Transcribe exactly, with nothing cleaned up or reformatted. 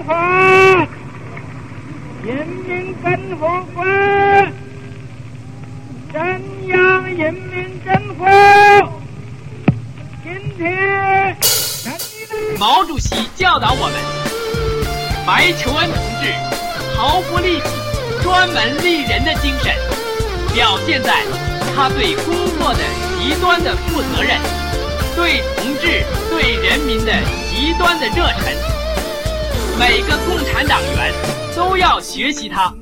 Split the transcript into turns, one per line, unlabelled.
法，人民政府官，镇压人民政府。今天，
毛主席教导我们，白求恩同志毫不利己、专门利人的精神，表现在他对工作的极端的负责任，对同志、对人民的极端的热忱。每个共产党员都要学习他。